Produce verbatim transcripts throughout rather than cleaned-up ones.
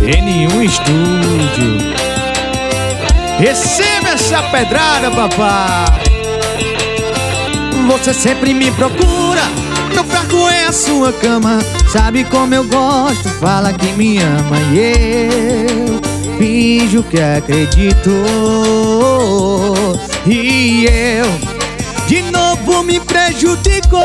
N um Estúdio. Receba essa pedrada, papai. Você sempre me procura, meu fraco é a sua cama. Sabe como eu gosto, fala que me ama. E eu finjo que acredito. E eu de novo me prejudicou.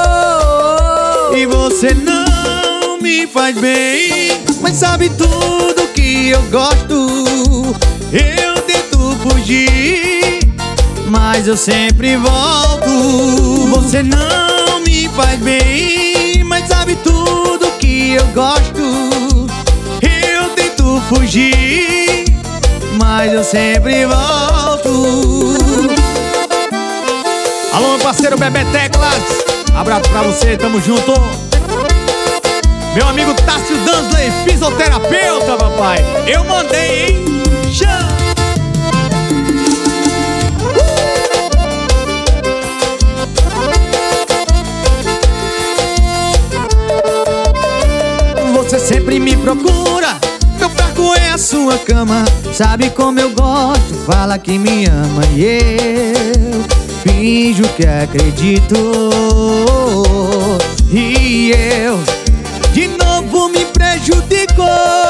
E você não me faz bem, mas sabe tudo que eu gosto. Eu tento fugir, mas eu sempre volto. Você não me faz bem, mas sabe tudo que eu gosto. Eu tento fugir, mas eu sempre volto. Alô, meu parceiro Bebê Teclas, abraço pra você, tamo junto. Meu amigo Tássio Dansley, fisioterapeuta, papai. Eu mandei, hein? Chama! Você sempre me procura, meu fraco é a sua cama. Sabe como eu gosto, fala que me ama. E eu finjo que acredito. E eu de novo me prejudicou.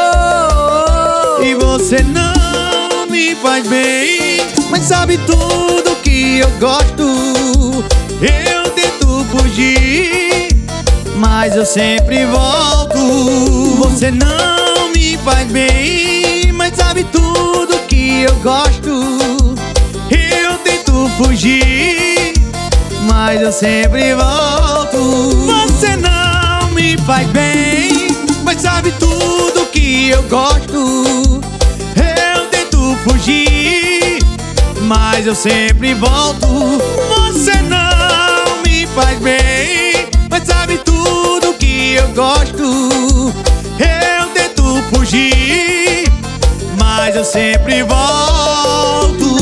E você não me faz bem, mas sabe tudo que eu gosto. Eu tento fugir, mas eu sempre volto. Você não me faz bem, mas sabe tudo que eu gosto. Eu tento fugir, mas eu sempre volto. Você não me faz bem, mas sabe tudo que eu gosto. Eu tento fugir, mas eu sempre volto. Você não me faz bem, mas sabe tudo que eu gosto. Eu tento fugir, mas eu sempre volto.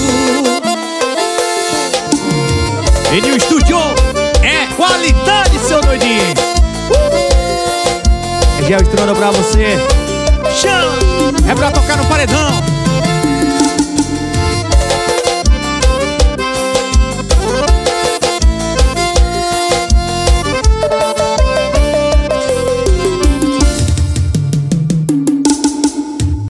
N um Estúdio é qualidade, seu doidinho. uh! É gel estrona pra você. Chama! É pra tocar no paredão.